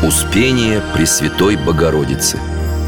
Успение Пресвятой Богородицы.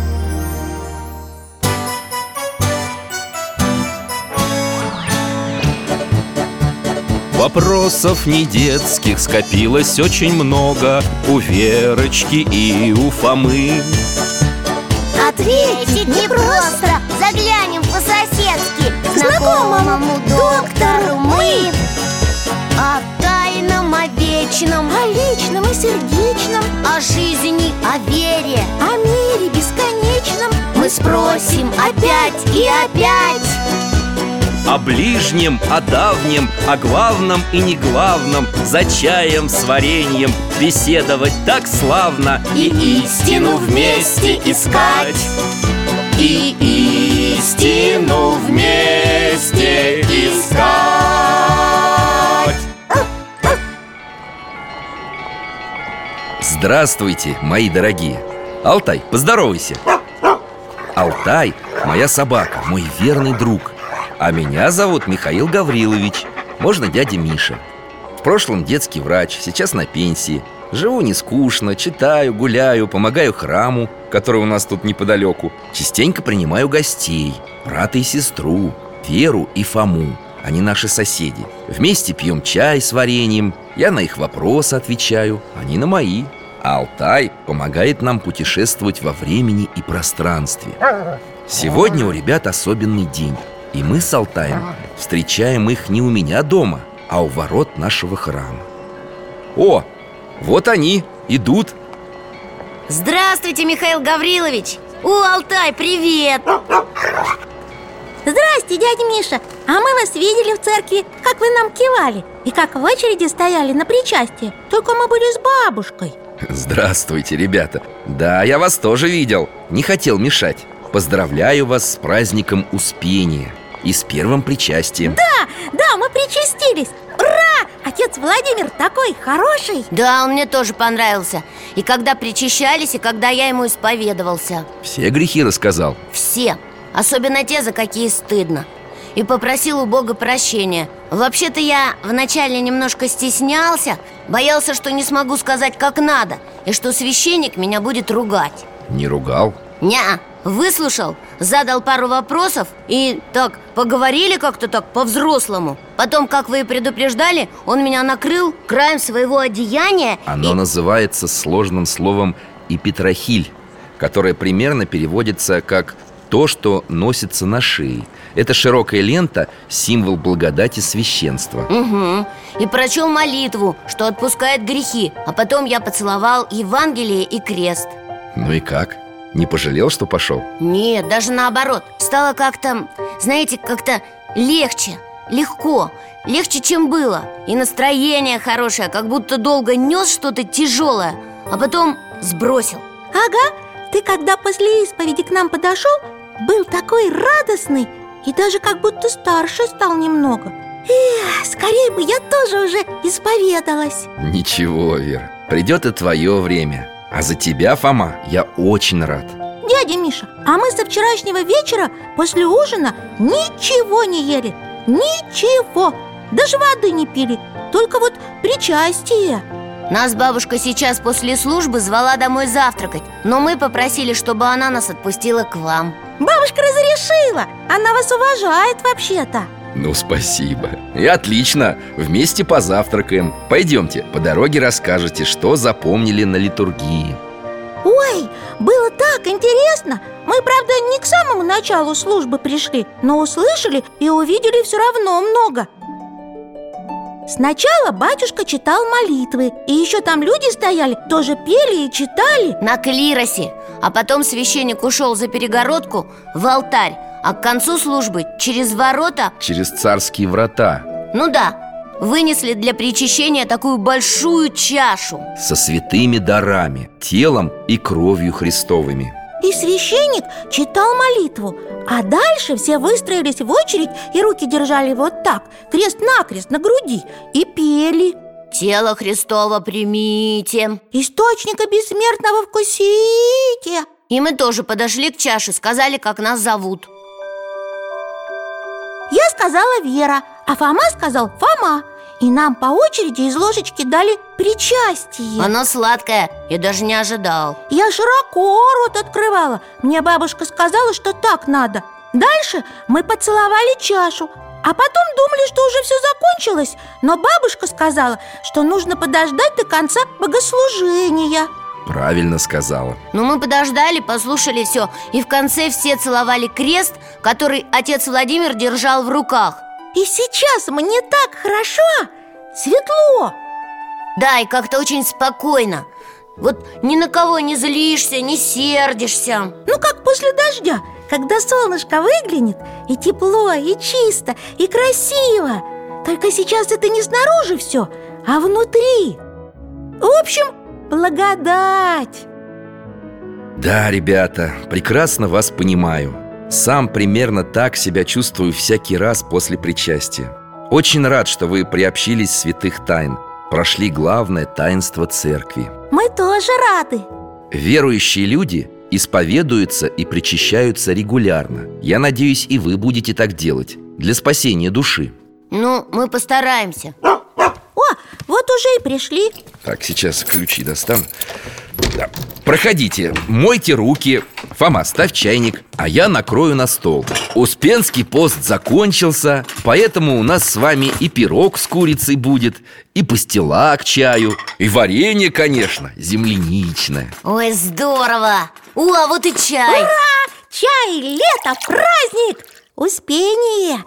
Вопросов не детских скопилось очень много у Верочки и у Фомы. Ответить непросто, заглянем по-соседски к знакомому доктору мы. О тайном, о вечном, о личном и сердечном, о жизни, о вере, о мире бесконечном мы спросим опять и опять. О ближнем, о давнем, о главном и неглавном, за чаем с вареньем беседовать так славно. И истину вместе искать, и истину вместе искать. Здравствуйте, мои дорогие. Алтай, поздоровайся. Алтай – моя собака, мой верный друг. А меня зовут Михаил Гаврилович. Можно дядя Миша. В прошлом детский врач, сейчас на пенсии. Живу не скучно, читаю, гуляю, помогаю храму, который у нас тут неподалеку. Частенько принимаю гостей, брата и сестру, Веру и Фому. Они наши соседи. Вместе пьем чай с вареньем. Я на их вопросы отвечаю, они на мои. А Алтай помогает нам путешествовать во времени и пространстве. Сегодня у ребят особенный день. И мы с Алтаем встречаем их не у меня дома, а у ворот нашего храма. О, вот они, идут. Здравствуйте, Михаил Гаврилович. Алтай, привет. Здрасте, дядя Миша. А мы вас видели в церкви, как вы нам кивали и как в очереди стояли на причастие. Только мы были с бабушкой. Здравствуйте, ребята. Да, я вас тоже видел. Не хотел мешать. Поздравляю вас с праздником Успения и с первым причастием. Да, мы причастились. Ура! Отец Владимир такой хороший. Да, он мне тоже понравился. И когда причащались, и когда я ему исповедовался. Все грехи рассказал? Все, особенно те, за какие стыдно. И попросил у Бога прощения. Вообще-то я вначале немножко стеснялся. Боялся, что не смогу сказать как надо, и что священник меня будет ругать. Не ругал? Неа. Выслушал, задал пару вопросов и так поговорили как-то так по-взрослому. Потом, как вы и предупреждали, он меня накрыл краем своего одеяния. Оно называется сложным словом «эпитрахиль», которое примерно переводится как «то, что носится на шее». Это широкая лента, символ благодати священства. Угу. И прочел молитву, что отпускает грехи. А потом я поцеловал Евангелие и крест. Ну и как? Не пожалел, что пошел? Нет, даже наоборот. Стало как-то, знаете, как-то легче, легко. Легче, чем было. И настроение хорошее, как будто долго нес что-то тяжелое, а потом сбросил. Ага, ты когда после исповеди к нам подошел, был такой радостный и даже как будто старше стал немного. Скорее бы я тоже уже исповедалась. Ничего, Вера, придет и твое время. А за тебя, Фома, я очень рад. Дядя Миша, а мы со вчерашнего вечера после ужина ничего не ели. Ничего. Даже воды не пили. Только вот причастие. Нас бабушка сейчас после службы звала домой завтракать, но мы попросили, чтобы она нас отпустила к вам. Бабушка разрешила. Она вас уважает вообще-то. Ну, спасибо. И отлично, вместе позавтракаем. Пойдемте, по дороге расскажете, что запомнили на литургии. Ой, было так интересно. Мы, правда, не к самому началу службы пришли, но услышали и увидели все равно много. Сначала батюшка читал молитвы, и еще там люди стояли, тоже пели и читали. На клиросе. А потом священник ушел за перегородку в алтарь, а к концу службы через ворота, через царские врата, ну да, вынесли для причащения такую большую чашу со святыми дарами, телом и кровью Христовыми. И священник читал молитву, а дальше все выстроились в очередь и руки держали вот так, крест-накрест на груди, и пели: «Тело Христово примите, источника бессмертного вкусите». И мы тоже подошли к чаше, сказали, как нас зовут. Я сказала Вера, а Фома сказал Фома. И нам по очереди из ложечки дали причастие. Оно сладкое, я даже не ожидал. Я широко рот открывала. Мне бабушка сказала, что так надо. Дальше мы поцеловали чашу, а потом думали, что уже все закончилось. Но бабушка сказала, что нужно подождать до конца богослужения. Правильно сказала. Но мы подождали, послушали все. И в конце все целовали крест, который отец Владимир держал в руках. И сейчас мне так хорошо, светло. Да, и как-то очень спокойно. Вот ни на кого не злишься, не сердишься. Ну, как после дождя, когда солнышко выглянет, и тепло, и чисто, и красиво. Только сейчас это не снаружи все, а внутри. В общем, благодать. Да, ребята, прекрасно вас понимаю. Сам примерно так себя чувствую всякий раз после причастия. Очень рад, что вы приобщились святых тайн, прошли главное таинство церкви. Мы тоже рады. Верующие люди исповедуются и причащаются регулярно. Я надеюсь, и вы будете так делать для спасения души. Ну, мы постараемся. О, вот уже и пришли. Так, сейчас ключи достану. Да. Проходите, мойте руки. Фома, ставь чайник, а я накрою на стол. Успенский пост закончился, поэтому у нас с вами и пирог с курицей будет, и пастила к чаю, и варенье, конечно, земляничное. Ой, здорово! А вот и чай. Ура! Чай, лето, праздник! Успение!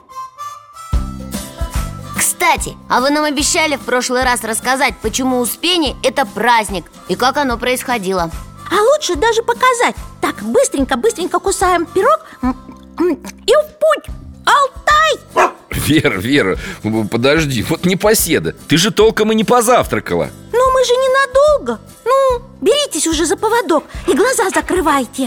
Кстати, а вы нам обещали в прошлый раз рассказать, почему Успение – это праздник и как оно происходило. А лучше даже показать. Так, быстренько кусаем пирог и в путь! Алтай! Вера, подожди, вот непоседа, ты же толком и не позавтракала. Ну, мы же ненадолго. Ну, беритесь уже за поводок и глаза закрывайте.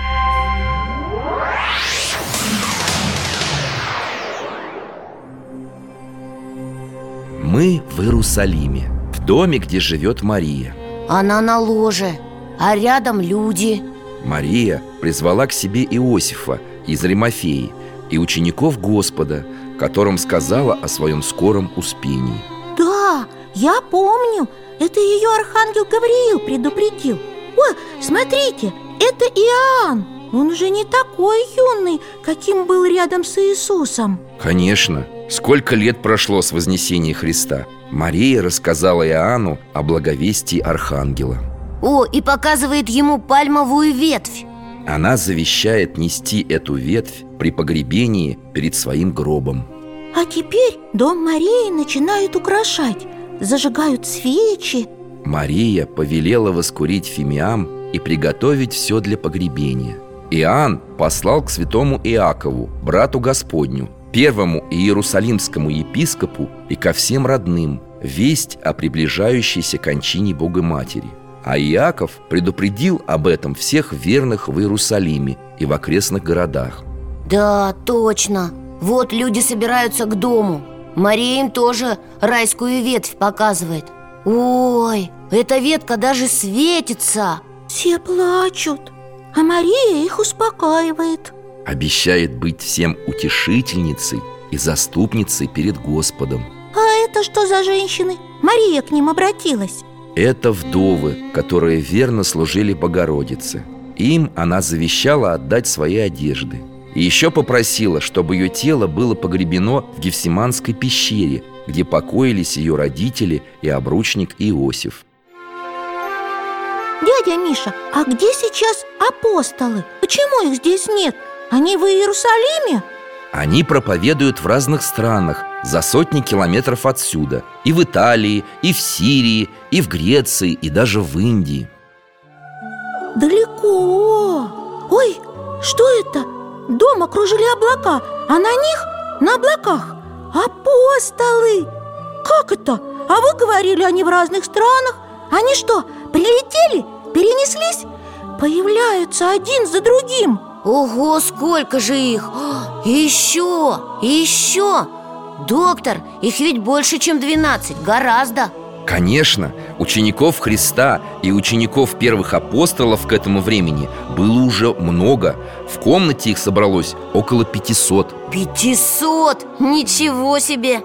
Мы в Иерусалиме, в доме, где живет Мария. Она на ложе, а рядом люди. Мария призвала к себе Иосифа из Римофеи и учеников Господа, которым сказала о своем скором успении. Да, я помню. Это ее архангел Гавриил предупредил. Ой, смотрите, это Иоанн. Он уже не такой юный, каким был рядом с Иисусом. Конечно, сколько лет прошло с вознесения Христа. Мария рассказала Иоанну о благовестии архангела. О, и показывает ему пальмовую ветвь. Она завещает нести эту ветвь при погребении перед своим гробом. А теперь дом Марии начинают украшать. Зажигают свечи. Мария повелела воскурить фимиам и приготовить все для погребения. Иоанн послал к святому Иакову, брату Господню, первому иерусалимскому епископу и ко всем родным, весть о приближающейся кончине Богоматери. А Иаков предупредил об этом всех верных в Иерусалиме и в окрестных городах. Да, точно. Вот люди собираются к дому. Мария им тоже райскую ветвь показывает. Ой, эта ветка даже светится. Все плачут, а Мария их успокаивает. Обещает быть всем утешительницей и заступницей перед Господом. А это что за женщины? Мария к ним обратилась. Это вдовы, которые верно служили Богородице. Им она завещала отдать свои одежды. И еще попросила, чтобы ее тело было погребено в Гефсиманской пещере, где покоились ее родители и обручник Иосиф. Дядя Миша, а где сейчас апостолы? Почему их здесь нет? Они в Иерусалиме? Они проповедуют в разных странах за сотни километров отсюда. И в Италии, и в Сирии, и в Греции, и даже в Индии. Далеко. Ой, что это? Дом окружили облака, а на них, на облаках, апостолы. Как это? А вы говорили, они в разных странах. Они что, прилетели? Перенеслись? Появляются один за другим. Ого, сколько же их! И еще, и еще! Доктор, их ведь больше, чем 12, гораздо. Конечно, учеников Христа и учеников первых апостолов к этому времени было уже много. В комнате их собралось около 500. 500! Ничего себе!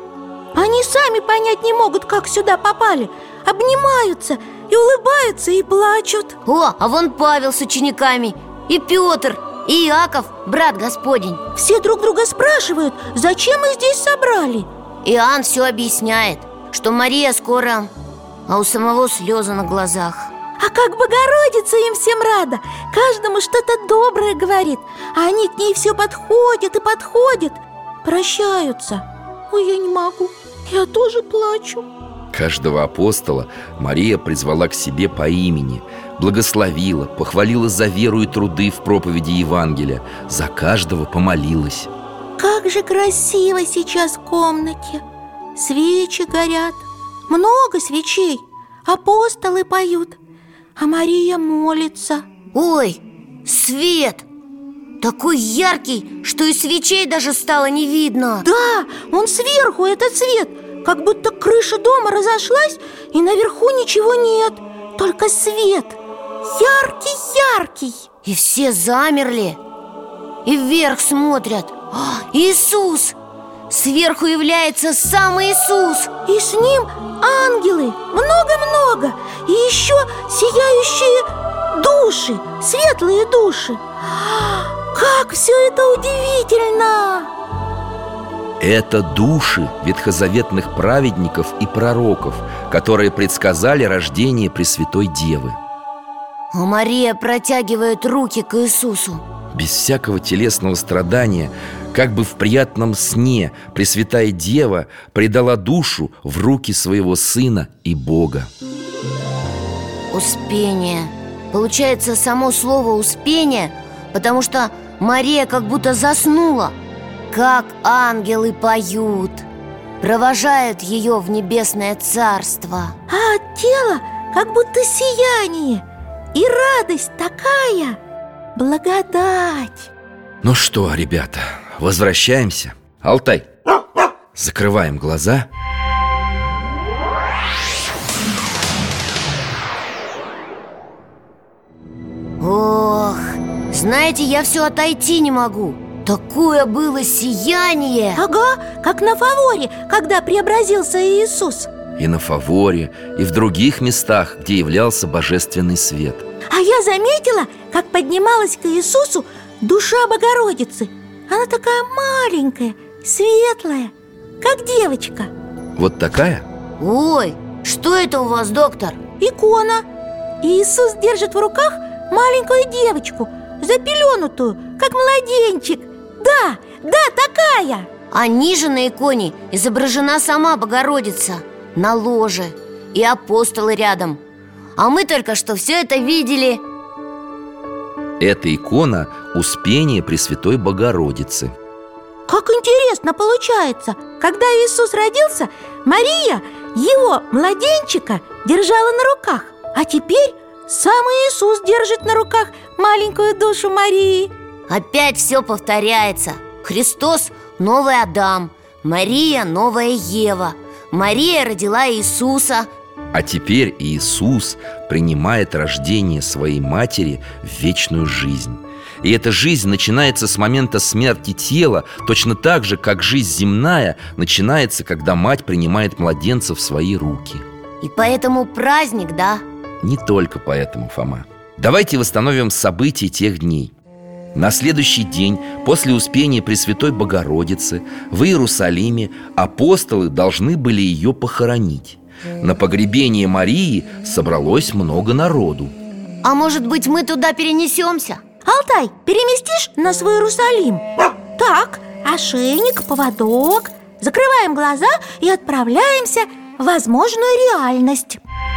Они сами понять не могут, как сюда попали. Обнимаются и улыбаются, и плачут. О, а вон Павел с учениками, и Петр, и Иаков, брат Господень. Все друг друга спрашивают, зачем их здесь собрали. Иоанн все объясняет, что Мария скоро, а у самого слезы на глазах. А как Богородица им всем рада, каждому что-то доброе говорит, а они к ней все подходят и подходят, прощаются. Ой, я не могу, я тоже плачу. Каждого апостола Мария призвала к себе по имени, благословила, похвалила за веру и труды в проповеди Евангелия, за каждого помолилась. Как же красиво сейчас в комнате. Свечи горят, много свечей, апостолы поют, а Мария молится. Ой, свет! Такой яркий, что и свечей даже стало не видно. Да, он сверху, этот свет, как будто крыша дома разошлась, и наверху ничего нет, только свет. Яркий-яркий. И все замерли, и вверх смотрят. Иисус! Сверху является сам Иисус. И с ним ангелы, много-много. И еще сияющие души, светлые души. Как все это удивительно! Это души ветхозаветных праведников и пророков, которые предсказали рождение Пресвятой Девы. А Мария протягивает руки к Иисусу. Без всякого телесного страдания, как бы в приятном сне, Пресвятая Дева предала душу в руки своего Сына и Бога. Успение. Получается само слово «успение», потому что Мария как будто заснула. Как ангелы поют, провожают ее в небесное царство. А от тела как будто сияние. И радость такая, благодать. Ну что, ребята, возвращаемся. Алтай, закрываем глаза. Ох, знаете, я все отойти не могу. Такое было сияние. Ага, как на Фаворе, когда преобразился Иисус. И на Фаворе, и в других местах, где являлся божественный свет. А я заметила, как поднималась к Иисусу душа Богородицы. Она такая маленькая, светлая, как девочка. Вот такая? Ой, что это у вас, доктор? Икона. Иисус держит в руках маленькую девочку, запеленутую, как младенчик. Да, такая. А ниже на иконе изображена сама Богородица на ложе и апостолы рядом. А мы только что все это видели. Это икона Успения Пресвятой Богородицы. Как интересно получается. Когда Иисус родился, Мария его, младенчика, держала на руках. А теперь сам Иисус держит на руках маленькую душу Марии. Опять все повторяется. Христос – новый Адам, Мария – новая Ева. Мария родила Иисуса. А теперь Иисус принимает рождение своей матери в вечную жизнь. И эта жизнь начинается с момента смерти тела, точно так же, как жизнь земная начинается, когда мать принимает младенца в свои руки. И поэтому праздник, да? Не только поэтому, Фома. Давайте восстановим события тех дней. На следующий день после Успения Пресвятой Богородицы в Иерусалиме апостолы должны были ее похоронить. На погребение Марии собралось много народу. А может быть, мы туда перенесемся? Алтай, переместишь нас в Иерусалим? Так, ошейник, поводок. Закрываем глаза и отправляемся в возможную реальность.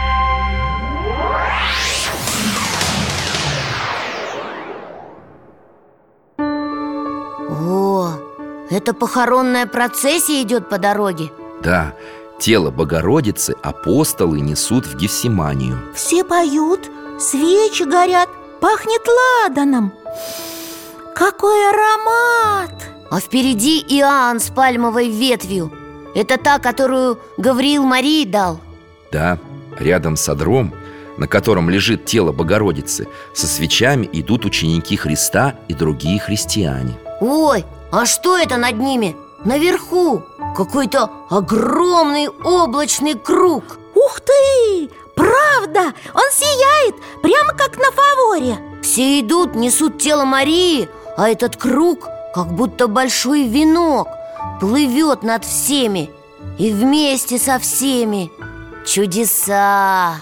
О, это похоронная процессия идет по дороге. Да, тело Богородицы апостолы несут в Гефсиманию. Все поют, свечи горят, пахнет ладаном. Какой аромат! А впереди Иоанн с пальмовой ветвью. Это та, которую Гавриил Марии дал. Да, рядом с одром, на котором лежит тело Богородицы, со свечами идут ученики Христа и другие христиане. Ой, а что это над ними? наверху какой-то огромный облачный круг. Ух ты! Правда! Он сияет, прямо как на фаворе. Все идут, несут тело Марии, а этот круг, как будто большой венок, плывет над всеми и вместе со всеми. Чудеса!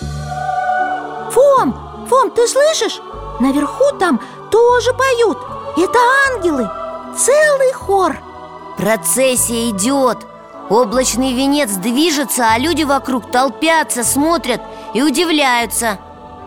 Фом, ты слышишь? Наверху там тоже поют. Это ангелы, целый хор. Процессия идет. Облачный венец движется, а люди вокруг толпятся, смотрят и удивляются.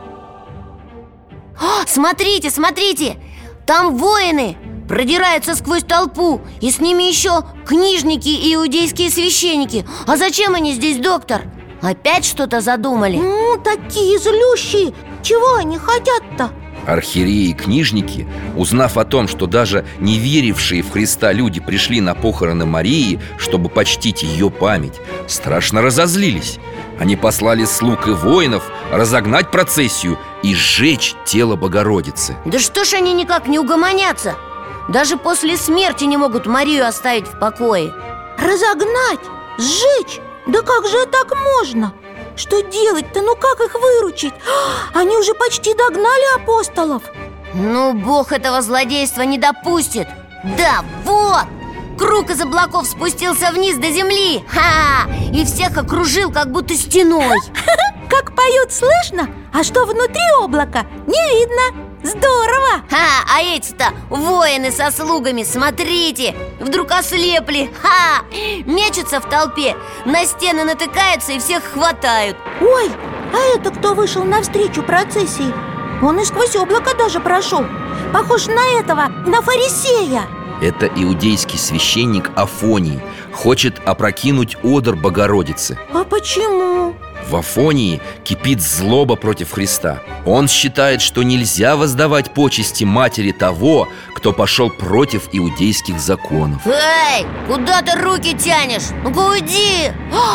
Смотрите, смотрите! Там воины продираются сквозь толпу, и с ними еще книжники и иудейские священники. А зачем они здесь, доктор? Опять что-то задумали? Такие злющие. Чего они хотят-то? Архиереи и книжники, узнав о том, что даже не верившие в Христа люди пришли на похороны Марии, чтобы почтить ее память, страшно разозлились. Они послали слуг и воинов разогнать процессию и сжечь тело Богородицы. Да что ж они никак не угомонятся? Даже после смерти не могут Марию оставить в покое. Разогнать? Сжечь? Да как же так можно? Что делать-то? Ну как их выручить? Они уже почти догнали апостолов. Ну, Бог этого злодейства не допустит. Да, вот! Круг из облаков спустился вниз до земли. И всех окружил, как будто стеной. Как поют, слышно, а что внутри облака, не видно. Здорово! А эти-то воины со слугами, смотрите, вдруг ослепли. Мечутся в толпе, на стены натыкаются и всех хватают. Ой, а это кто вышел навстречу процессии? Он и сквозь облако даже прошел. Похож на этого, на фарисея. Это иудейский священник Афоний. Хочет опрокинуть одр Богородицы. А почему? В Афонии кипит злоба против Христа. Он считает, что нельзя воздавать почести матери того, кто пошел против иудейских законов. Эй, куда ты руки тянешь? Ну-ка уйди!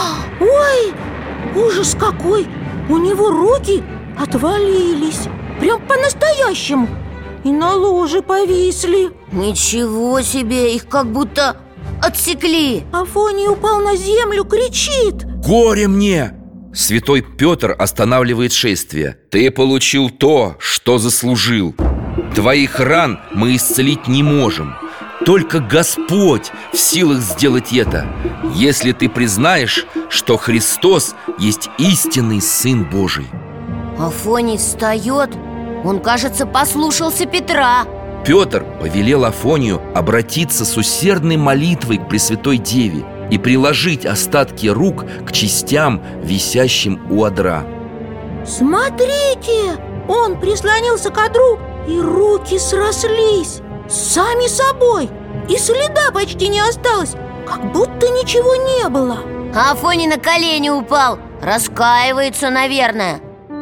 Ой, ужас какой! У него руки отвалились. Прям по-настоящему. И на ложе повисли. Ничего себе, их как будто отсекли. Афоний упал на землю, кричит: «Горе мне!» Святой Петр останавливает шествие. «Ты получил то, что заслужил. Твоих ран мы исцелить не можем. Только Господь в силах сделать это, если ты признаешь, что Христос есть истинный Сын Божий». Афоний встает. Он, кажется, послушался Петра. Петр повелел Афонию обратиться с усердной молитвой к Пресвятой Деве и приложить остатки рук к частям, висящим у одра. Смотрите! Он прислонился к одру, и руки срослись сами собой. И следа почти не осталось, как будто ничего не было. А Афоний на колени упал. Раскаивается, наверное.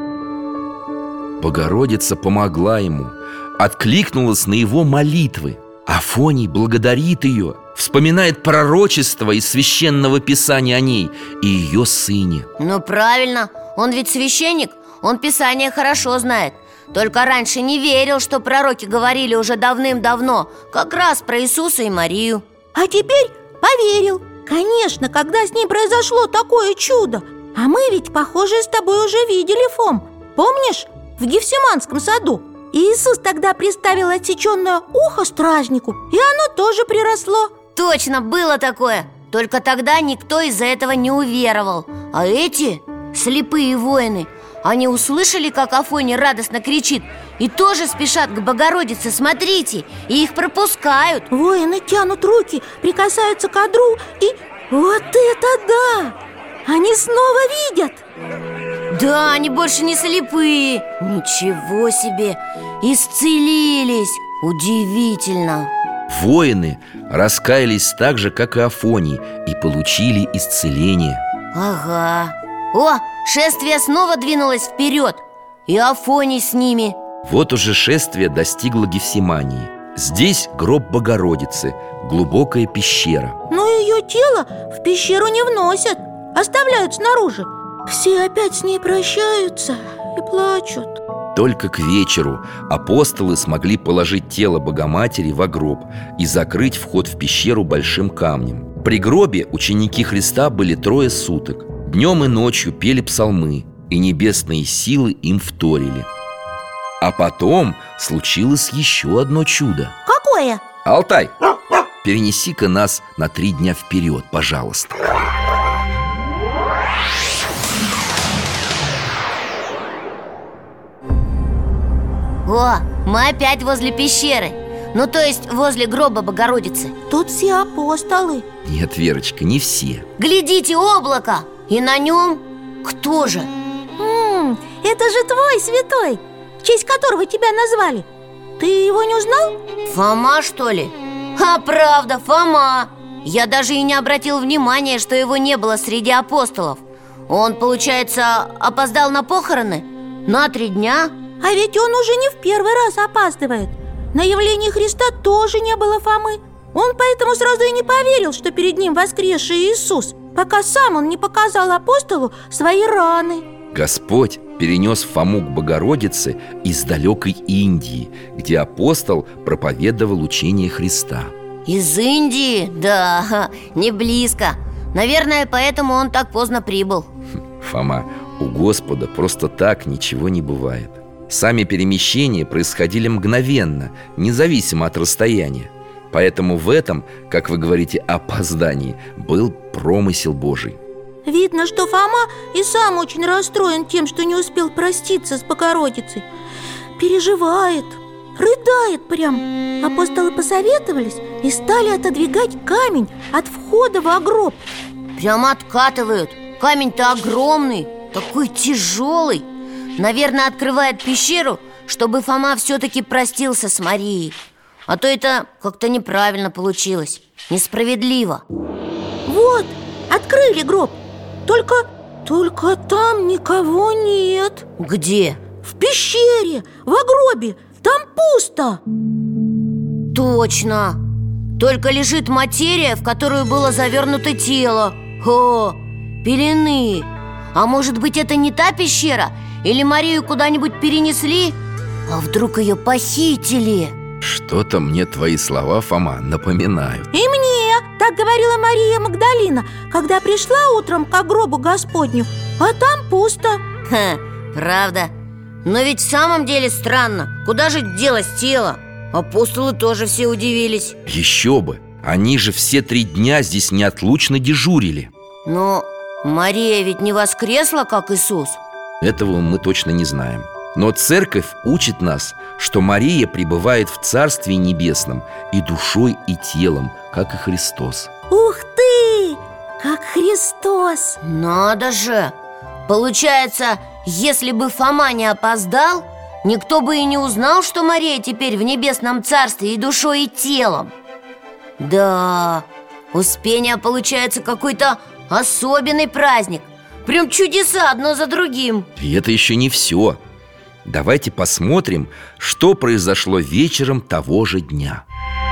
Богородица помогла ему, откликнулась на его молитвы. Афоний благодарит ее, вспоминает пророчество из Священного Писания о ней и ее сыне. Ну правильно, он ведь священник, он Писание хорошо знает. Только раньше не верил, что пророки говорили уже давным-давно как раз про Иисуса и Марию. А теперь поверил. Конечно, когда с ним произошло такое чудо. А мы ведь, похоже, с тобой уже видели, Фом. Помнишь, в Гефсиманском саду Иисус тогда приставил отсеченное ухо стражнику, и оно тоже приросло. Точно, было такое. Только тогда никто из-за этого не уверовал. А эти слепые воины, они услышали, как Афоний радостно кричит, и тоже спешат к Богородице, смотрите, и их пропускают. Воины тянут руки, прикасаются к одру, и вот это да! Они снова видят. Да, они больше не слепые. Ничего себе, исцелились. Удивительно. Воины раскаялись так же, как и Афоний, и получили исцеление. Ага. О, шествие снова двинулось вперед, и Афоний с ними. Вот уже шествие достигло Гефсимании. Здесь гроб Богородицы, глубокая пещера. Но ее тело в пещеру не вносят, оставляют снаружи. Все опять с ней прощаются и плачут. Только к вечеру апостолы смогли положить тело Богоматери во гроб и закрыть вход в пещеру большим камнем. При гробе ученики Христа были 3 суток. Днем и ночью пели псалмы, и небесные силы им вторили. А потом случилось еще одно чудо. Какое? Алтай, перенеси-ка нас на 3 дня вперед, пожалуйста. О, мы опять возле пещеры. Ну, то есть возле гроба Богородицы. Тут все апостолы. Нет, Верочка, не все. Глядите, облако! И на нем кто же? Это же твой святой, в честь которого тебя назвали. Ты его не узнал? Фома, что ли? А правда, Фома. Я даже и не обратил внимания, что его не было среди апостолов. Он, получается, опоздал на похороны? На 3 дня? А ведь он уже не в первый раз опаздывает. На явлении Христа тоже не было Фомы. Он поэтому сразу и не поверил, что перед ним воскресший Иисус, пока сам он не показал апостолу свои раны. Господь перенес Фому к Богородице из далекой Индии, где апостол проповедовал учение Христа. Из Индии? Да, не близко. Наверное, поэтому он так поздно прибыл. Фома, у Господа просто так ничего не бывает. Сами перемещения происходили мгновенно, независимо от расстояния. Поэтому в этом, как вы говорите, опоздании был промысел Божий. Видно, что Фома и сам очень расстроен тем, что не успел проститься с Богородицей. Переживает, рыдает прям. Апостолы посоветовались и стали отодвигать камень от входа во гроб. Прямо откатывают. Камень-то огромный, такой тяжелый. Наверное, открывает пещеру, чтобы Фома все-таки простился с Марией. А то это как-то неправильно получилось, несправедливо. Вот, открыли гроб. Только там никого нет. Где? В пещере, во гробе. Там пусто. Точно. Только лежит материя, в которую было завернуто тело. О, пелены. А может быть, это не та пещера? Или Марию куда-нибудь перенесли? А вдруг ее похитили? Что-то мне твои слова, Фома, напоминают. И мне так говорила Мария Магдалина, когда пришла утром к гробу Господню, а там пусто. Ха, правда. Но ведь в самом деле странно. Куда же делось тело? Апостолы тоже все удивились. Еще бы, они же все 3 дня здесь неотлучно дежурили. Но Мария ведь не воскресла, как Иисус. Этого мы точно не знаем. Но церковь учит нас, что Мария пребывает в Царстве Небесном и душой, и телом, как и Христос. Ух ты! Как Христос! Надо же! Получается, если бы Фома не опоздал, никто бы и не узнал, что Мария теперь в Небесном Царстве и душой, и телом. Да, Успение получается какой-то особенный праздник. Прям чудеса одно за другим. И это еще не все. Давайте посмотрим, что произошло вечером того же дня.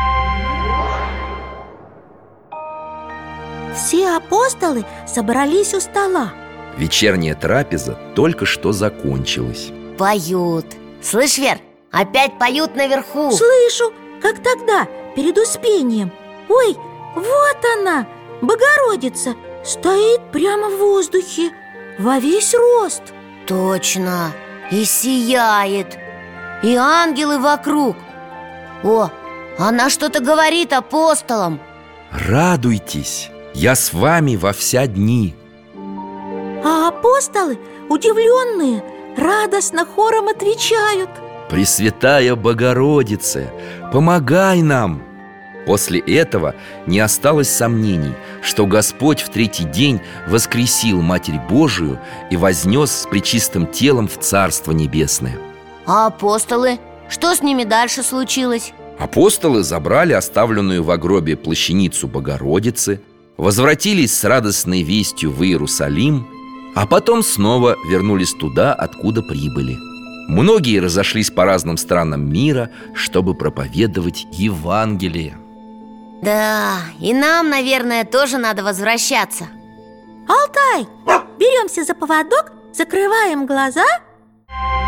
Все апостолы собрались у стола. Вечерняя трапеза только что закончилась. Поют. Слышь, Вер, опять поют наверху. Слышу, как тогда, перед Успением. Ой, вот она, Богородица, стоит прямо в воздухе, во весь рост. Точно, и сияет. И ангелы вокруг. О, она что-то говорит апостолам. Радуйтесь, я с вами во вся дни. А апостолы, удивленные, радостно хором отвечают: Пресвятая Богородица, помогай нам! После этого не осталось сомнений, что Господь в третий день воскресил Матерь Божию и вознес с пречистым телом в Царство Небесное. А апостолы? Что с ними дальше случилось? Апостолы забрали оставленную во гробе плащаницу Богородицы, возвратились с радостной вестью в Иерусалим, а потом снова вернулись туда, откуда прибыли. Многие разошлись по разным странам мира, чтобы проповедовать Евангелие. Да, и нам, наверное, тоже надо возвращаться. Алтай, беремся за поводок, закрываем глаза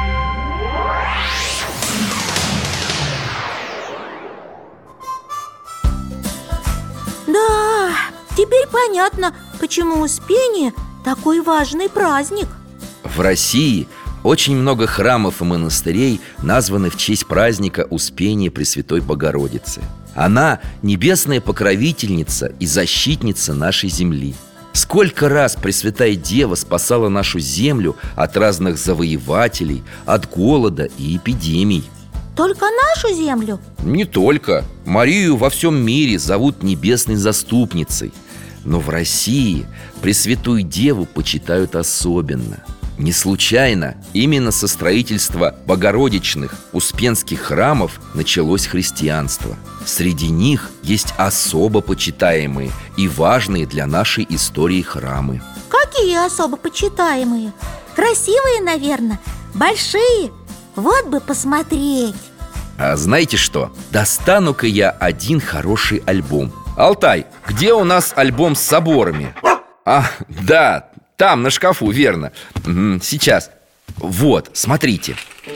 теперь понятно, почему Успение такой важный праздник. В России очень много храмов и монастырей названы в честь праздника Успения Пресвятой Богородицы. Она небесная покровительница и защитница нашей земли. Сколько раз Пресвятая Дева спасала нашу землю от разных завоевателей, от голода и эпидемий. Только нашу землю? Не только. Марию во всем мире зовут небесной заступницей. Но в России Пресвятую Деву почитают особенно. Не случайно именно со строительства богородичных успенских храмов началось христианство. Среди них есть особо почитаемые и важные для нашей истории храмы. Какие особо почитаемые? Красивые, наверное, большие. Вот бы посмотреть. А знаете что? Достану-ка я один хороший альбом. Алтай, где у нас альбом с соборами? А, да, там, на шкафу, верно. Сейчас. Вот, смотрите.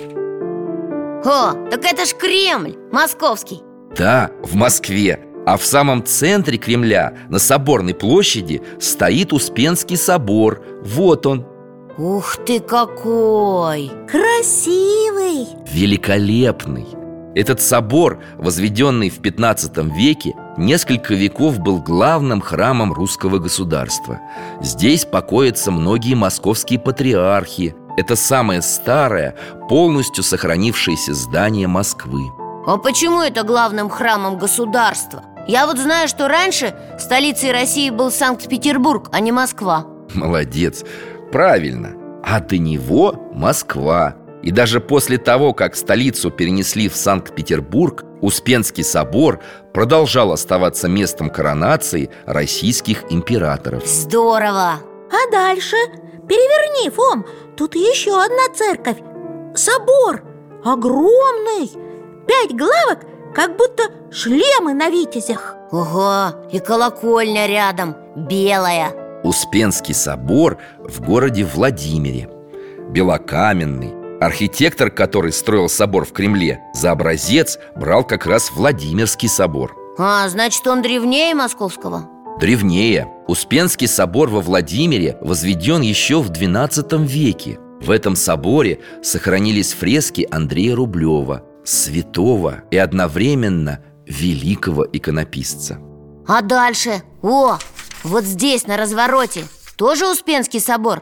О, так это ж Кремль, московский. Да, в Москве. А в самом центре Кремля, на Соборной площади, стоит Успенский собор. Вот он. Ух ты какой! Красивый! Великолепный. Этот собор, возведенный в 15 веке, несколько веков был главным храмом русского государства. Здесь покоятся многие московские патриархи. Это самое старое, полностью сохранившееся здание Москвы. А почему это главным храмом государства? Я вот знаю, что раньше столицей России был Санкт-Петербург, а не Москва. Молодец, правильно. А до него Москва. И даже после того, как столицу перенесли в Санкт-Петербург, Успенский собор продолжал оставаться местом коронации российских императоров. Здорово! А дальше? Переверни, Фом, тут еще одна церковь. Собор огромный, 5 главок, как будто шлемы на витязях. Ого, и колокольня рядом, белая. Успенский собор в городе Владимире. Белокаменный. Архитектор, который строил собор в Кремле, за образец брал как раз Владимирский собор. А, значит, он древнее московского? Древнее. Успенский собор во Владимире возведен еще в XII веке. В этом соборе сохранились фрески Андрея Рублева, святого и одновременно великого иконописца. А дальше? О, вот здесь, на развороте, тоже Успенский собор?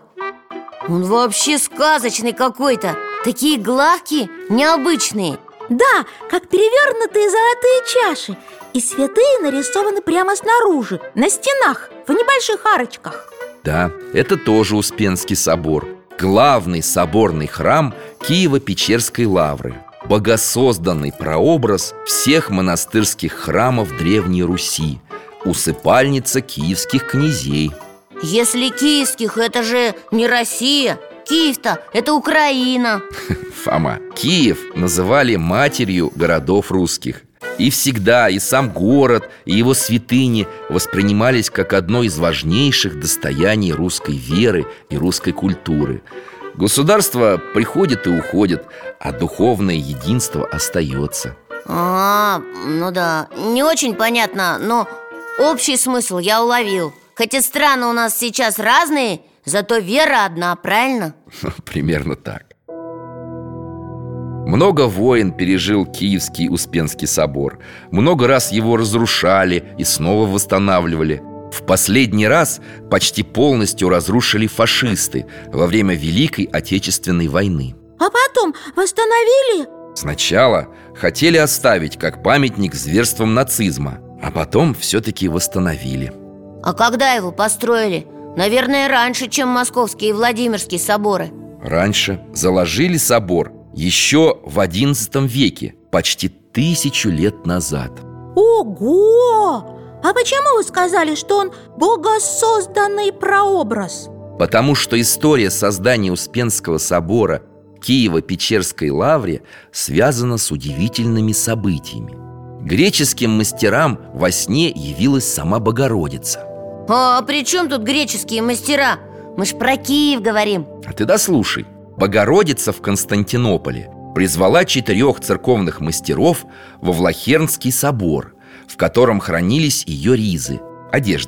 Он вообще сказочный какой-то. Такие главки необычные. Да, как перевернутые золотые чаши. И святые нарисованы прямо снаружи, на стенах, в небольших арочках. Да, это тоже Успенский собор. Главный соборный храм Киево-Печерской лавры. Богосозданный прообраз всех монастырских храмов Древней Руси. Усыпальница киевских князей. Если киевских, это же не Россия. Киев-то это Украина. Фома, Киев называли матерью городов русских. И всегда и сам город, и его святыни воспринимались как одно из важнейших достояний русской веры и русской культуры. Государство приходит и уходит, а духовное единство остается. Ну да, не очень понятно, но общий смысл я уловил. Хотя страны у нас сейчас разные, зато вера одна, правильно? Примерно так. Много войн пережил Киевский Успенский собор. Много раз его разрушали и снова восстанавливали. В последний раз почти полностью разрушили фашисты во время Великой Отечественной войны. А потом восстановили? Сначала хотели оставить как памятник зверствам нацизма, а потом все-таки восстановили. А когда его построили? Наверное, раньше, чем Московский и Владимирский соборы. Раньше заложили собор еще в XI веке, почти 1000 лет назад. Ого! А почему вы сказали, что он богосозданный прообраз? Потому что история создания Успенского собора в Киево-Печерской лавре связана с удивительными событиями. Греческим мастерам во сне явилась сама Богородица. А при чем тут греческие мастера? Мы ж про Киев говорим. А ты дослушай. Богородица в Константинополе призвала 4 церковных мастеров во Влахернский собор, в котором хранились ее ризы, одежды.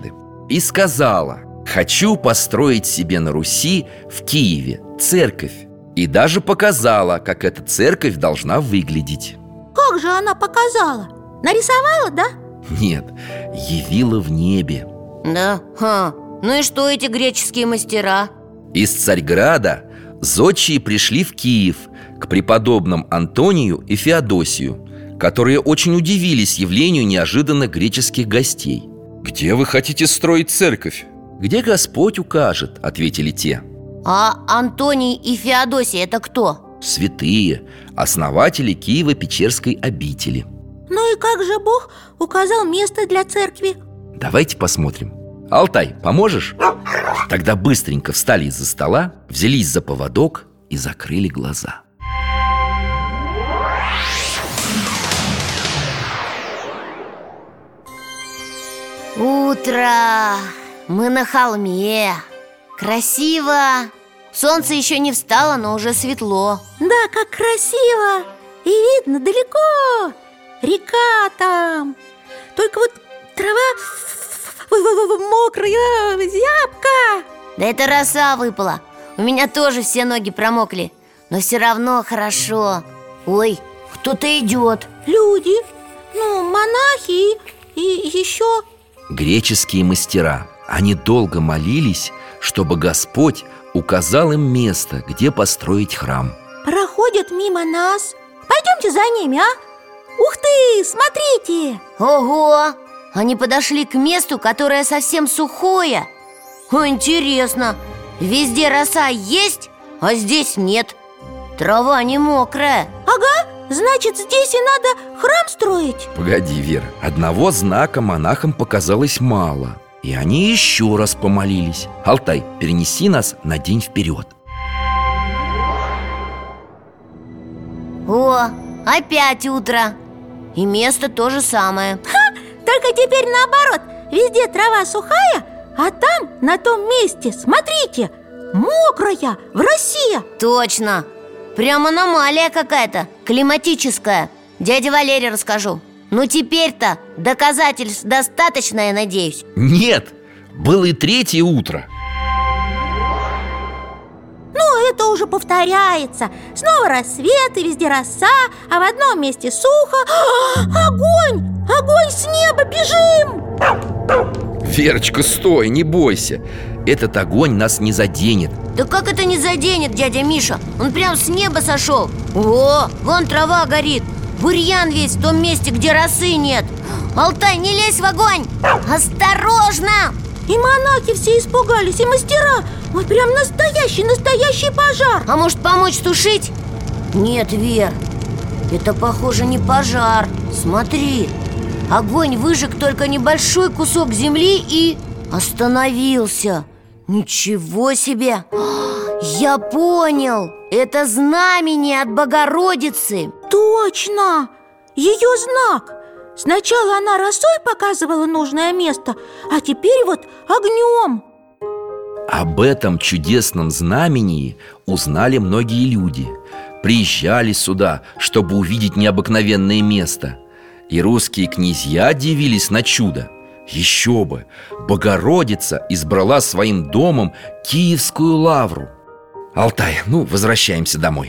и сказала: «Хочу построить себе на Руси, в Киеве, церковь». И даже показала, как эта церковь должна выглядеть. Как же она показала? Нарисовала, да? Нет, явила в небе. Да? Ну и что эти греческие мастера? Из Царьграда зодчие пришли в Киев к преподобным Антонию и Феодосию, которые очень удивились явлению неожиданных греческих гостей. «Где вы хотите строить церковь?» «Где Господь укажет», — ответили те. А Антоний и Феодосия — это кто? Святые, основатели Киево-Печерской обители. Ну и как же Бог указал место для церкви? Давайте посмотрим. Алтай, поможешь? Тогда быстренько встали из-за стола, взялись за поводок и закрыли глаза. Утро! Мы на холме. Красиво. Солнце еще не встало, но уже светло. Да, как красиво! И видно далеко. Река там. Только вот трава мокрая, зябка. Да это роса выпала. У меня тоже все ноги промокли. Но все равно хорошо. Ой, кто-то идет. Люди, монахи и еще... Греческие мастера. Они долго молились, чтобы Господь указал им место, где построить храм. Проходят мимо нас. Пойдемте за ними, а? Ух ты, смотрите! Ого! Они подошли к месту, которое совсем сухое. Интересно, везде роса есть, а здесь нет. Трава не мокрая. Ага, значит, здесь и надо храм строить. Погоди, Вера, одного знака монахам показалось мало, и они еще раз помолились. Алтай, перенеси нас на день вперед. О, опять утро. И место то же самое. Только теперь наоборот. Везде трава сухая, а там, на том месте, смотрите, мокрая, в росе. Точно. Прям аномалия какая-то, климатическая. Дяде Валере расскажу. Ну теперь-то доказательств достаточно, я надеюсь. Нет, было и третье утро. Ну, это уже повторяется. Снова рассвет и везде роса, а в одном месте сухо. Огонь! Огонь с неба, бежим! Верочка, стой, не бойся. Этот огонь нас не заденет. Да как это не заденет, дядя Миша? Он прям с неба сошел. О, вон трава горит. Бурьян весь в том месте, где росы нет. Алтай, не лезь в огонь! Осторожно! И монахи все испугались, и мастера. Ой, прям настоящий пожар. А может, помочь тушить? Нет, Вер, это, похоже, не пожар. Смотри, огонь выжег только небольшой кусок земли и остановился. Ничего себе! Я понял! Это знамение от Богородицы. Точно! Ее знак. Сначала она росой показывала нужное место, а теперь вот огнем. Об этом чудесном знамении узнали многие люди. Приезжали сюда, чтобы увидеть необыкновенное место. И русские князья дивились на чудо. Еще бы! Богородица избрала своим домом Киевскую лавру. Алтай, возвращаемся домой.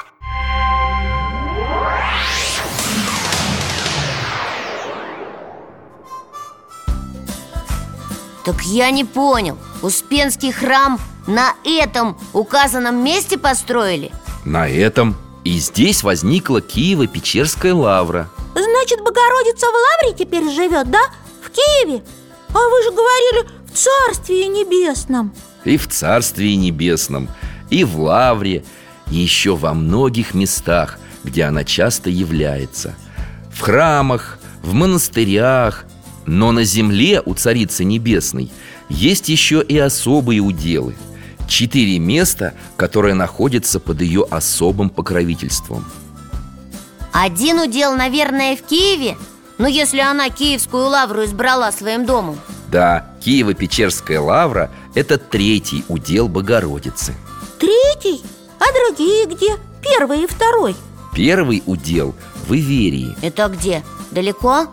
Так я не понял, Успенский храм на этом указанном месте построили? На этом. И здесь возникла Киево-Печерская лавра. Значит, Богородица в лавре теперь живет, да? В Киеве? А вы же говорили, в Царствии Небесном. И в Царствии Небесном, и в лавре, и еще во многих местах, где она часто является. В храмах, в монастырях. Но на земле у Царицы Небесной есть еще и особые уделы. 4 места, которые находятся под ее особым покровительством. Один удел, наверное, в Киеве? Ну, если она Киевскую лавру избрала своим домом. Да, Киево-Печерская лавра – это 3-й удел Богородицы. 3-й? А другие где? 1-й и 2-й? 1-й удел в Иверии. Это где? Далеко?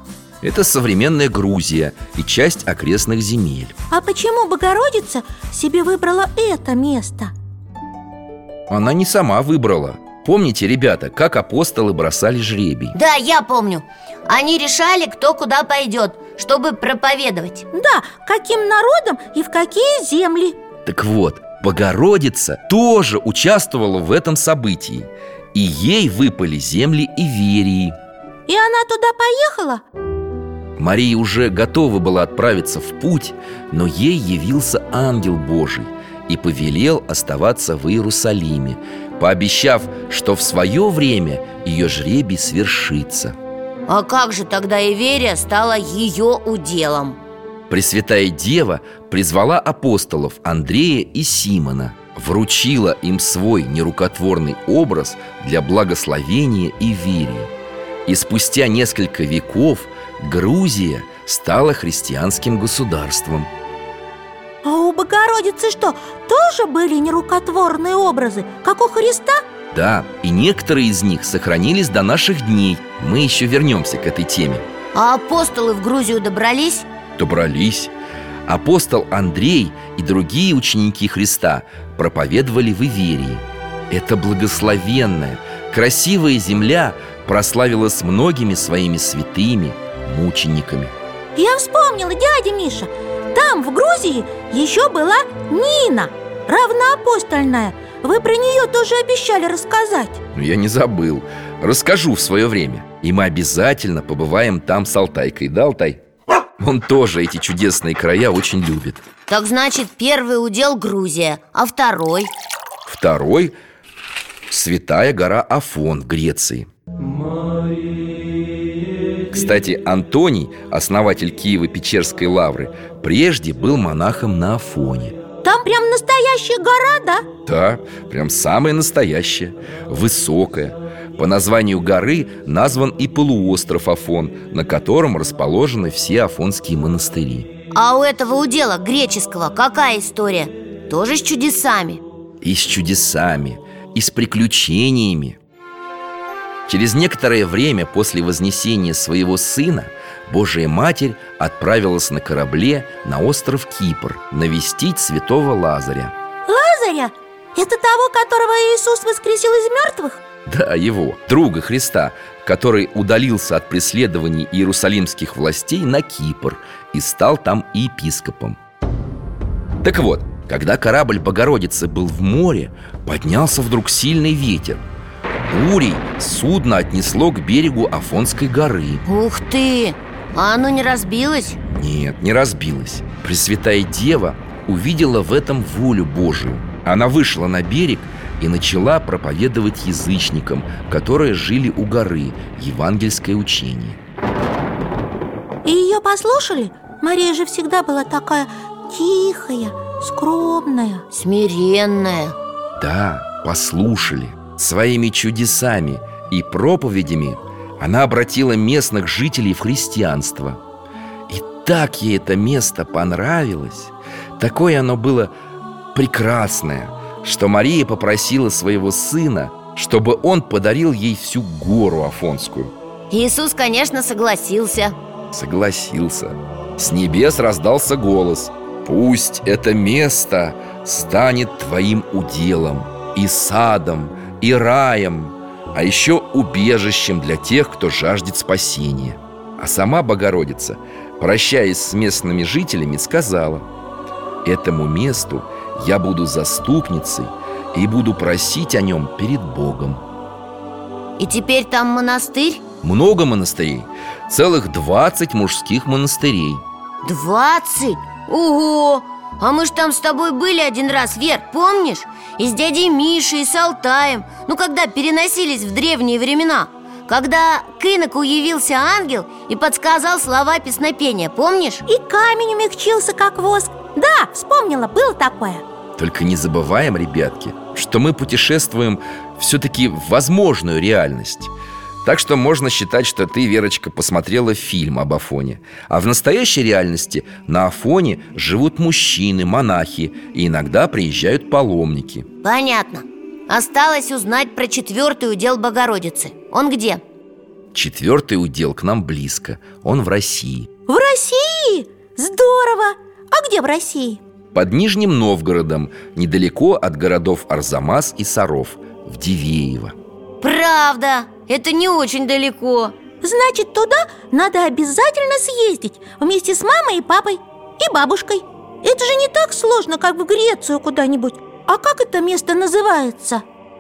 Это современная Грузия и часть окрестных земель. А почему Богородица себе выбрала это место? Она не сама выбрала. Помните, ребята, как апостолы бросали жребий? Да, я помню. Они решали, кто куда пойдет, чтобы проповедовать. Да, каким народом и в какие земли. Так вот, Богородица тоже участвовала в этом событии, и ей выпали земли Иверии. И она туда поехала? Мария уже готова была отправиться в путь, но ей явился ангел Божий и повелел оставаться в Иерусалиме, пообещав, что в свое время ее жребий свершится. А как же тогда Иверия стала ее уделом? Пресвятая Дева призвала апостолов Андрея и Симона, вручила им свой нерукотворный образ для благословения Иверии. И спустя несколько веков Грузия стала христианским государством. А у Богородицы что, тоже были нерукотворные образы, как у Христа? Да, и некоторые из них сохранились до наших дней. Мы еще вернемся к этой теме. А апостолы в Грузию добрались? Добрались. Апостол Андрей и другие ученики Христа проповедовали в Иверии. Эта благословенная, красивая земля прославилась многими своими святыми мучениками. Я вспомнила, дядя Миша. Там, в Грузии, еще была Нина, равноапостольная. Вы про нее тоже обещали рассказать. Но я не забыл. Расскажу в свое время. И мы обязательно побываем там с Алтайкой. Да, Алтай? Он тоже эти чудесные края очень любит. Так значит, первый удел Грузия, а второй? Второй – Святая гора Афон в Греции. Кстати, Антоний, основатель Киево-Печерской лавры, прежде был монахом на Афоне. Там прям настоящая гора, да? Да, прям самая настоящая, высокая. По названию горы назван и полуостров Афон, на котором расположены все афонские монастыри. А у этого удела греческого какая история? Тоже с чудесами? И с чудесами, и с приключениями. Через некоторое время после вознесения своего сына Божия Матерь отправилась на корабле на остров Кипр навестить святого Лазаря. Лазаря? Это того, которого Иисус воскресил из мертвых? Да, его, друга Христа, который удалился от преследований иерусалимских властей на Кипр и стал там епископом. Так вот, когда корабль Богородицы был в море, поднялся вдруг сильный ветер. Бурей судно отнесло к берегу Афонской горы. Ух ты! А оно не разбилось? Нет, не разбилось. Пресвятая Дева увидела в этом волю Божию. Она вышла на берег и начала проповедовать язычникам, которые жили у горы, евангельское учение. И ее послушали? Мария же всегда была такая тихая, скромная, смиренная. Да, послушали. Своими чудесами и проповедями она обратила местных жителей в христианство. И так ей это место понравилось, такое оно было прекрасное, что Мария попросила своего сына, чтобы он подарил ей всю гору Афонскую. Иисус, конечно, согласился. Согласился. С небес раздался голос: «Пусть это место станет твоим уделом, и садом, и раем, а еще убежищем для тех, кто жаждет спасения». А сама Богородица, прощаясь с местными жителями, сказала: «Этому месту я буду заступницей и буду просить о нем перед Богом». И теперь там монастырь? Много монастырей, целых 20 мужских монастырей. 20? Ого! А мы ж там с тобой были один раз, Вер, помнишь? И с дядей Мишей, и с Алтаем. Ну, когда переносились в древние времена. Когда к иноку явился ангел и подсказал слова песнопения, помнишь? И камень умягчился, как воск. Да, вспомнила, было такое. Только не забываем, ребятки, что мы путешествуем все-таки в возможную реальность. Так что можно считать, что ты, Верочка, посмотрела фильм об Афоне. А в настоящей реальности на Афоне живут мужчины, монахи, и иногда приезжают паломники. Понятно. Осталось узнать про 4-й удел Богородицы. Он где? 4-й удел к нам близко, он в России. В России? Здорово! А где в России? Под Нижним Новгородом, недалеко от городов Арзамас и Саров, в Дивеево. Правда, это не очень далеко. Значит, туда надо обязательно съездить вместе с мамой и папой, и бабушкой. Это же не так сложно, как в Грецию куда-нибудь. А как это место называется?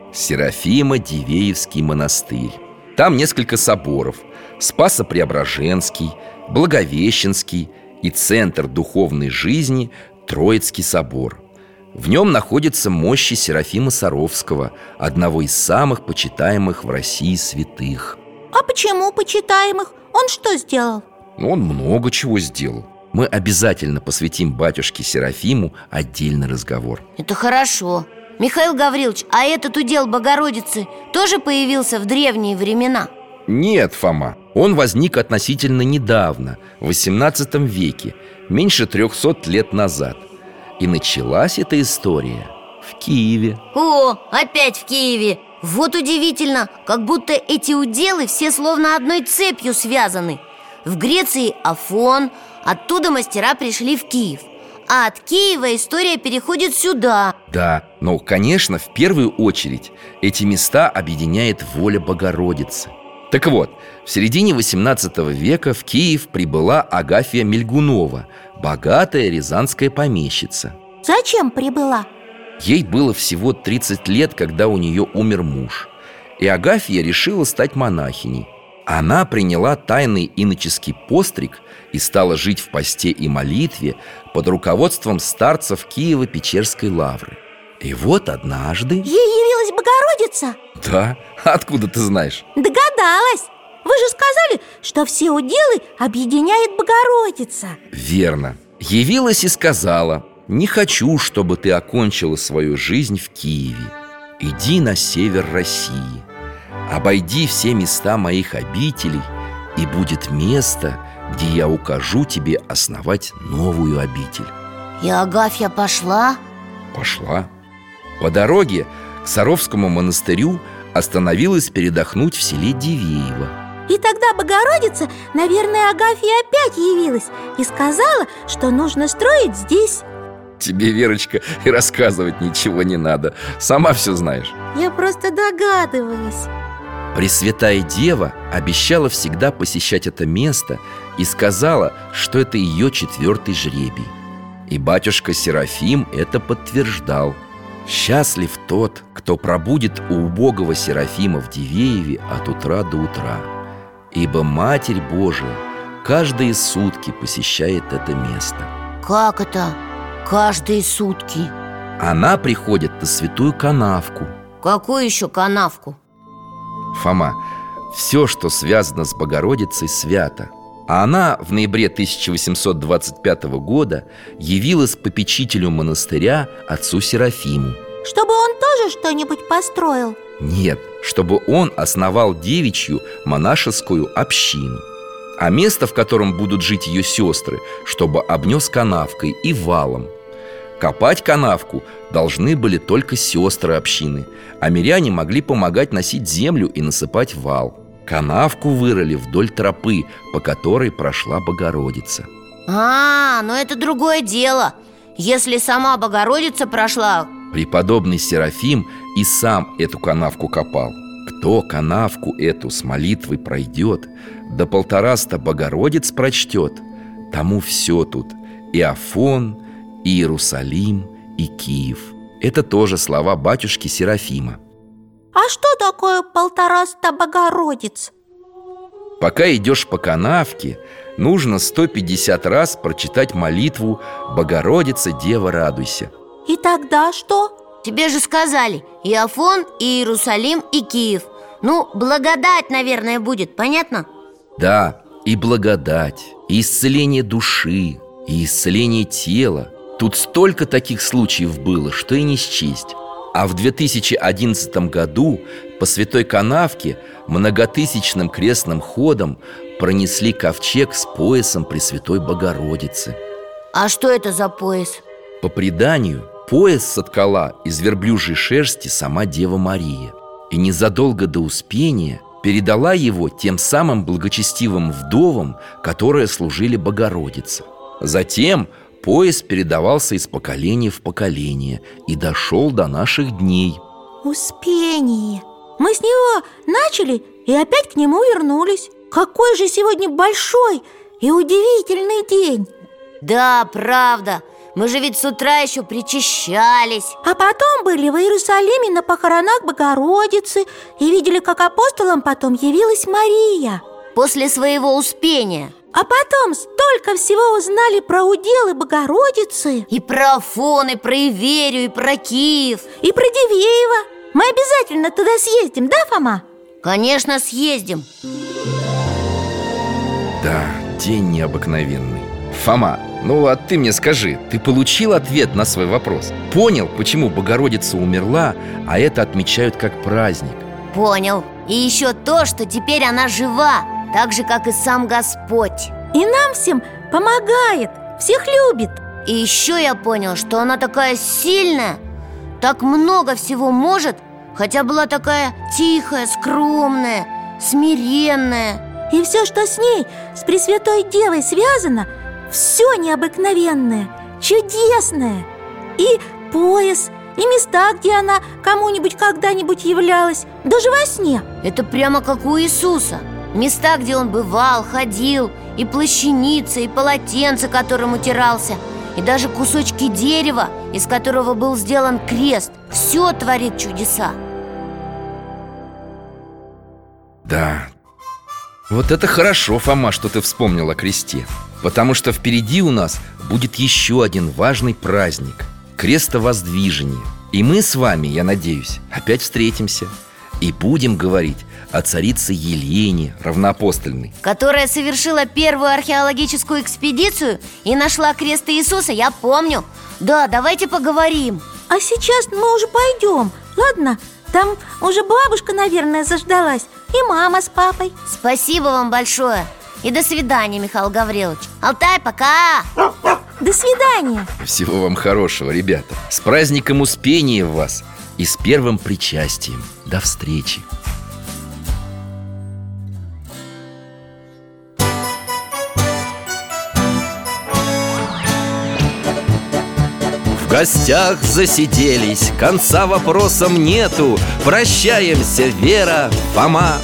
Серафимо-Дивеевский монастырь. Там несколько соборов: Спасо-Преображенский, Благовещенский и центр духовной жизни Троицкий собор. В нем находятся мощи Серафима Саровского, одного из самых почитаемых в России святых. А почему почитаемых? Он что сделал? Он много чего сделал. Мы обязательно посвятим батюшке Серафиму отдельный разговор. Это хорошо. Михаил Гаврилович, а этот удел Богородицы тоже появился в древние времена? Нет, Фома, он возник относительно недавно, в XVIII веке, меньше 300 лет назад. И началась эта история в Киеве. О, опять в Киеве! Вот удивительно, как будто эти уделы все словно одной цепью связаны. В Греции Афон, оттуда мастера пришли в Киев, а от Киева история переходит сюда. Да, но, конечно, в первую очередь эти места объединяет воля Богородицы. Так вот, в середине XVIII века в Киев прибыла Агафья Мельгунова, богатая рязанская помещица. Зачем прибыла? Ей было всего 30 лет, когда у нее умер муж, и Агафья решила стать монахиней. Она приняла тайный иноческий постриг и стала жить в посте и молитве под руководством старцев Киево-Печерской лавры. И вот однажды... Ей явилась Богородица? Да, откуда ты знаешь? Догадалась. Вы же сказали, что все уделы объединяет Богородица. Верно. Явилась и сказала: «Не хочу, чтобы ты окончила свою жизнь в Киеве. Иди на север России, обойди все места моих обителей, и будет место, где я укажу тебе основать новую обитель». И Агафья пошла? Пошла. По дороге к Саровскому монастырю остановилась передохнуть в селе Дивеево. И тогда Богородица, наверное, Агафье опять явилась и сказала, что нужно строить здесь. Тебе, Верочка, и рассказывать ничего не надо. Сама все знаешь. Я просто догадываюсь. Пресвятая Дева обещала всегда посещать это место и сказала, что это ее 4-й жребий. И батюшка Серафим это подтверждал. Счастлив тот, кто пробудет у убогого Серафима в Дивееве от утра до утра, ибо Матерь Божия каждые сутки посещает это место. Как это? Каждые сутки? Она приходит на святую канавку. Какую еще канавку? Фома, все, что связано с Богородицей, свято. А она в ноябре 1825 года явилась попечителю монастыря отцу Серафиму. Чтобы он тоже что-нибудь построил? Нет, чтобы он основал девичью монашескую общину. А место, в котором будут жить ее сестры, чтобы обнес канавкой и валом. Копать канавку должны были только сестры общины, а миряне могли помогать носить землю и насыпать вал. Канавку вырыли вдоль тропы, по которой прошла Богородица. Но это другое дело. Если сама Богородица прошла... Преподобный Серафим и сам эту канавку копал. Кто канавку эту с молитвой пройдет, до 150 Богородиц прочтет, тому все тут: и Афон, и Иерусалим, и Киев. Это тоже слова батюшки Серафима. А что такое 150 Богородиц? Пока идешь по канавке, нужно 150 раз прочитать молитву «Богородица, Дева, радуйся». И тогда что? Тебе же сказали: и Афон, и Иерусалим, и Киев. Ну, благодать, наверное, будет, понятно? Да, и благодать, и исцеление души, и исцеление тела. Тут столько таких случаев было, что и не счесть. А в 2011 году по Святой Канавке многотысячным крестным ходом пронесли ковчег с поясом Пресвятой Богородицы. А что это за пояс? По преданию, пояс соткала из верблюжьей шерсти сама Дева Мария. И незадолго до Успения передала его тем самым благочестивым вдовам, которые служили Богородице. Затем пояс передавался из поколения в поколение и дошел до наших дней. Успение. Мы с него начали и опять к нему вернулись. Какой же сегодня большой и удивительный день! Да, правда. Мы же ведь с утра еще причащались. А потом были в Иерусалиме на похоронах Богородицы и видели, как апостолам потом явилась Мария. После своего успения. А потом столько всего узнали про уделы Богородицы. И про Афон, и про Иверию, и про Киев. И про Дивеево. Мы обязательно туда съездим, да, Фома? Конечно, съездим. Да, день необыкновенный. Фома, ну а ты мне скажи, ты получил ответ на свой вопрос? Понял, почему Богородица умерла, а это отмечают как праздник? Понял. И еще то, что теперь она жива, так же, как и сам Господь. И нам всем помогает, всех любит. И еще я понял, что она такая сильная, так много всего может, хотя была такая тихая, скромная, смиренная. И все, что с ней, с Пресвятой Девой связано, все необыкновенное, чудесное. И пояс, и места, где она кому-нибудь когда-нибудь являлась, даже во сне. Это прямо как у Иисуса. Места, где он бывал, ходил, и плащаница, и полотенце, которым утирался, и даже кусочки дерева, из которого был сделан крест. Все творит чудеса. Да, вот это хорошо, Фома, что ты вспомнил о кресте. Потому что впереди у нас будет еще один важный праздник – крестовоздвижение. И мы с вами, я надеюсь, опять встретимся и будем говорить о царице Елене Равноапостольной, которая совершила первую археологическую экспедицию и нашла крест Иисуса, я помню. Да, давайте поговорим. А сейчас мы уже пойдем, ладно? Там уже бабушка, наверное, заждалась, и мама с папой. Спасибо вам большое. И до свидания, Михаил Гаврилович. Алтай, пока! До свидания. Всего вам хорошего, ребята. С праздником Успения вас и с первым причастием. До встречи. В гостях засиделись, конца вопросам нету. Прощаемся, Вера, Фома.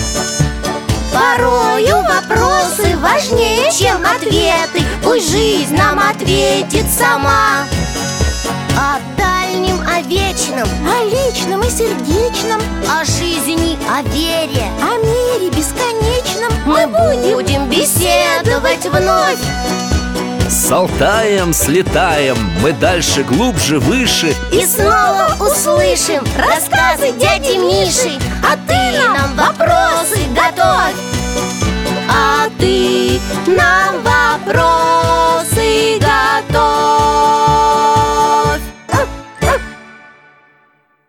Порою вопросы важнее, чем ответы. Пусть жизнь нам ответит сама. О дальнем, о вечном, О личном и сердечном, о жизни, о вере о мире бесконечном мы будем беседовать вновь. С Алтаем слетаем, мы дальше, глубже, выше. И снова услышим рассказы дяди Миши. А ты нам вопросы готовь. А ты нам вопросы